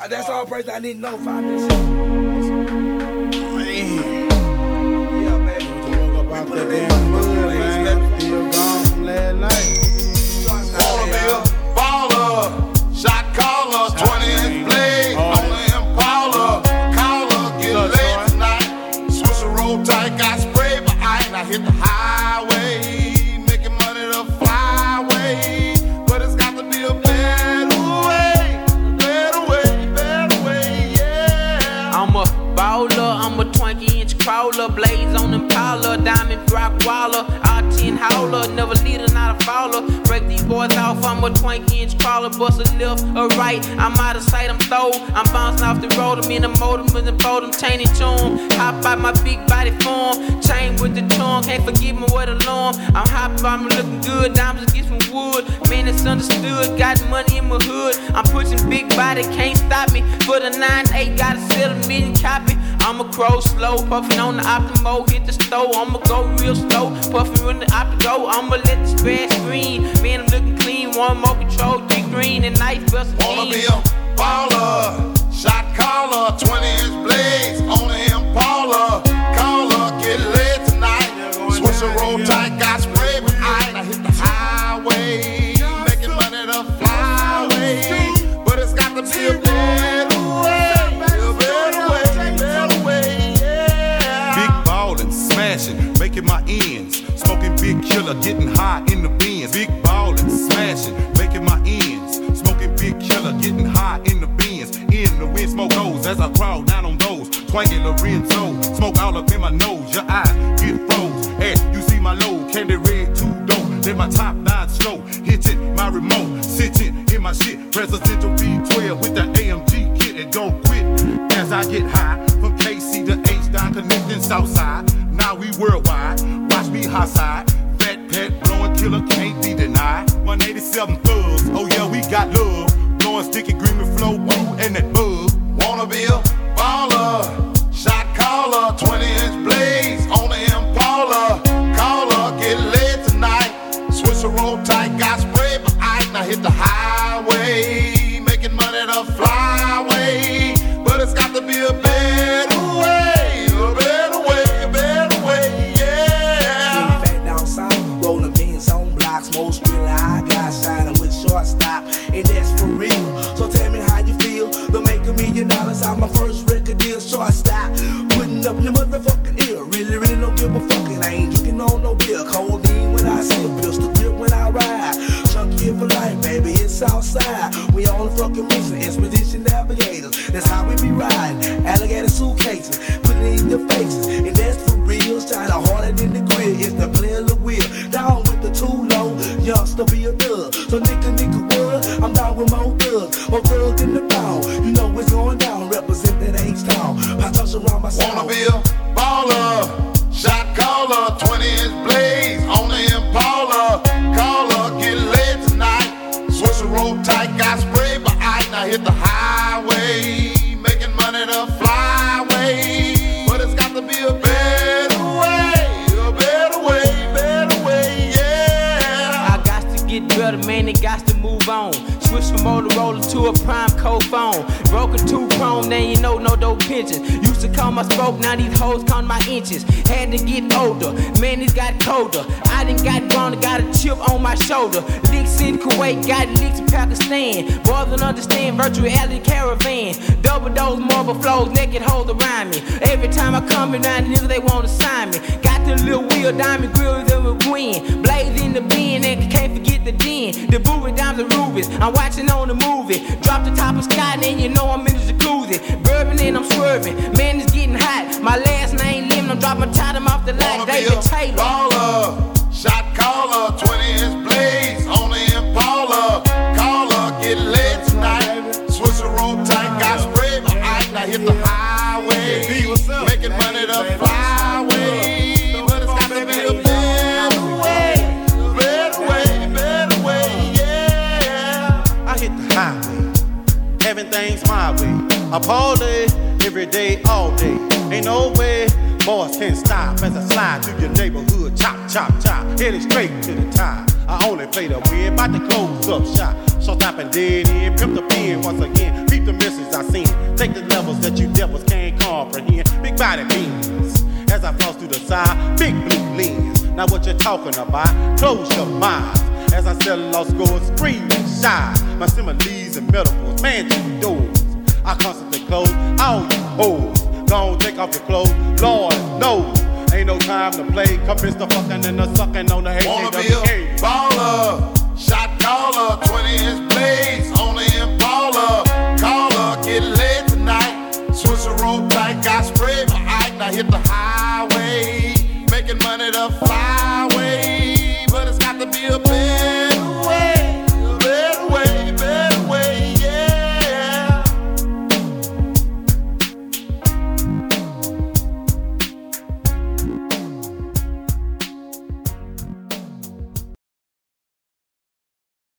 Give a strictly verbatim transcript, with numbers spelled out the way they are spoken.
That's all person I need to know. Five minutes. Man. Yeah, baby. Woke up out that damn mud, man. Still gone from last night. Wanna be a baller, shot caller, twenty inch blade, on the Impala. Caller, get late tonight. Switch a roll tight, got spray, but I ain't. I hit the highway, making money the flyway. But it's got to be a better way, better way, better way, yeah. I'm a baller, I'm a twenty inch crawler, blaze on Impala, diamond rock waller, R ten howler, never leader, not a fouler. Break these boys off, I'm a twenty inch crawler, bust a left or right, I'm out of sight, I'm throw. I'm bouncing off the road, I'm in the motor, with the photo, chain and tune. Hop out my big body form, chain with the charm, can't forgive me what alarm. I'm hot, I'm looking good, diamonds get some wood. Man, it's understood, got money in my hood. I'm pushing big body, can't stop me. For the nine eight, gotta sell a million copy. I'ma crow slow, puffin' on the Optimo, hit the stove. I'ma go real slow, puffin' when the Optimo. I'ma let the grass green. Man, I'm looking clean, one more control, three green and nice bust. Wanna be a baller, shot caller, twenty inch blades on the Impala. Caller, get laid tonight. Switch a roll tight, got spray, but I ain't. I hit the highway, making money the flyway. But it's got to be a better way, a better way, better way, yeah. Big ballin', smashing, making my ends. Smoking big killer, getting high in the bins. Big ballin', smashing, making my ends. Smoking big killer, getting high in the bins. In the wind, smoke goes as I crawl down on those. Twangin' Lorenzo, smoke all up in my nose. Your eyes get froze. Hey, you see my low, candy red, too dope. Then my top nine slow, hitting my remote, sitting in my shit. Presidential V twelve with the A M G kit and don't quit. As I get high, from K C to H down connecting Southside. Now we worldwide, watch me high side. Fat pet, blowing killer, can't be denied. one eighty-seven thugs, oh yeah, we got love. Blowing sticky green with flow, woo, and that bug. Wanna be a baller, shot caller, twenty inch blades on the Impala. Caller, get laid tonight. Switch a roll tight, got spray, but I ain't. I hit the highway, making money the flyway. But it's got to be a better way, a better way, a better way, yeah. See me back down south, rolling beans on blocks, most really I got shining with shortstop, and that's for real. So tell me how you feel, to make a million dollars out my first record deal, shortstop. Putting up your motherfucking ear, really, really don't give a fuck. And I ain't drinking on no beer, codeine when I sip, pistol grip when I ride. Chunky for life, baby, it's outside. We on the fucking mission, expedition navigators. That's how we be riding, alligator suitcases, put it in your faces, and that's for real. Shine harder than the grill, it's the player of the wheel. Down with the too low, youngster be a thug. So nigga, nigga, what? I'm down with more thugs, more thugs in the town. You know it's going down, represent that H-Town. I touch around my sound. Wanna be a baller, shot caller, twenty inch blades on the Impala. Caller, get laid tonight. Switch a roll tight, got spray, but I ain't. I hit the highway, making money the flyway. But it's got to be a better way, a better way, better way, yeah. I got to get better, man, it got to move on. Switch from Motorola to a prime cold phone. Broke a two chrome, then you know no dope pensions. Used to call my spoke, now these hoes count my inches. Had to get older, man, it's got colder. I done got grown, got a chip on my shoulder. Licks in Kuwait, got licks in Pakistan. Boys don't understand virtual reality caravan. Double dose marble flows, naked hoes around me. Every time I come around, the niggas they wanna sign me. Got the little wheel, diamond grills that will win. Blaze in the bin, and can't forget the den. The booby diamonds and rubies, I'm watching on the movie. Drop the top of sky, then you know I'm in the jacuzzi. Bourbon and I'm swerving, man, it's getting hot. My last name Lim, I'm dropping time off the light. David Taylor. Baller, shot caller, twenty inch blades on the Impala. Caller, get laid tonight. Switch a roll tight, got spray, but I ain't. I hit the highway, making money the flyway. But it's got to be a better way, better way, better way, yeah. I hit the highway, everything's my way. I party every day, all day. Ain't no way boys can't stop as I slide through your neighborhood. Chop, chop, chop, headed straight to the top. I only play the win, about to close up shop. So stop and dead in, pimp the pen once again. Beat the misses I seen. fatty beans. As I floss through the side, big blue lens. Now what you talking about? Close your mind. As I sell lost scores, scream and shine. My similes and metaphors, man, two doors. I constantly close all you hoes. Don't take off your clothes, Lord knows. Ain't no time to play. Compass the fucking and the sucking on the H A W A. Wanna be a baller, shot caller, twenty inch blade.